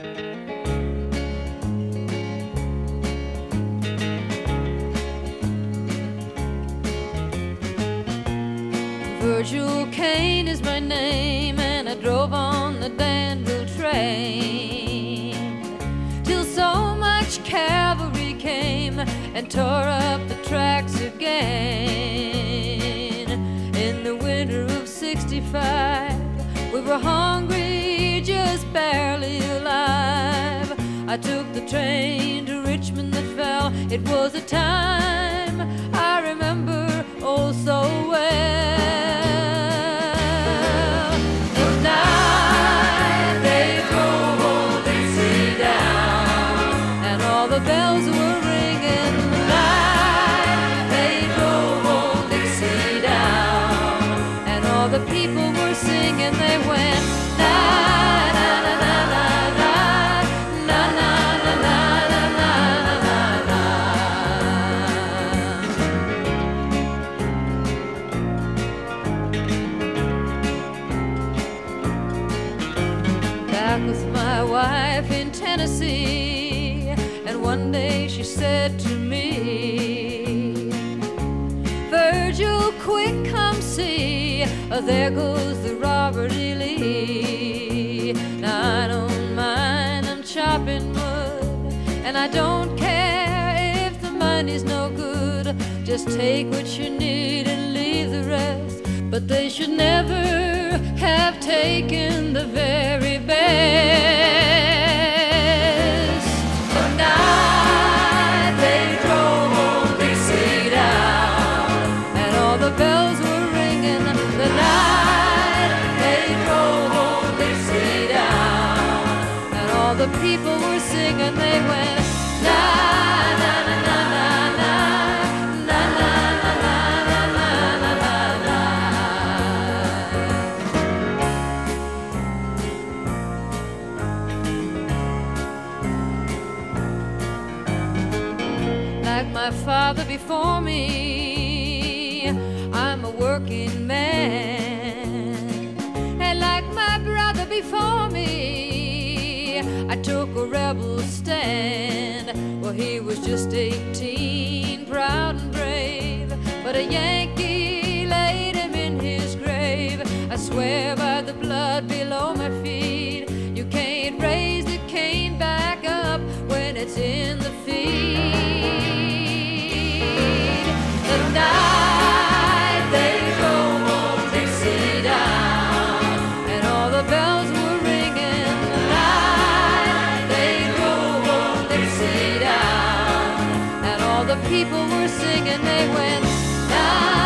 Virgil Kane is my name, and I drove on the Danville train till so much cavalry came and tore up the tracks again. In the winter of '65, we were hungry, just barely alive. I took the train to Richmond that fell. It was a time I remember oh so well. The bells were ringing, the night they drove old Dixie down, and all the people were singing. They went na na na na na na na na na na na na. Back with my wife in Tennessee. One day she said to me, Virgil, quick, come see, there goes the Robert E. Lee. Now I don't mind, I'm chopping wood, and I don't care if the money's no good. Just take what you need and leave the rest. But they should never have taken the very best. The bells were ringing the night they drove old Dixie down, and all the people were singing. They went na na na na na na na na na na na. Like my father before me, I'm a working man, and like my brother before me, I took a rebel stand. Well, he was just 18, proud and brave, but a Yankee laid him in his grave. I swear by the blood below my feet, you can't raise the cane back up when it's in the feed. The night they drove old Dixie down, and all the bells were ringing. The night they drove old Dixie down, and all the people were singing. They went down.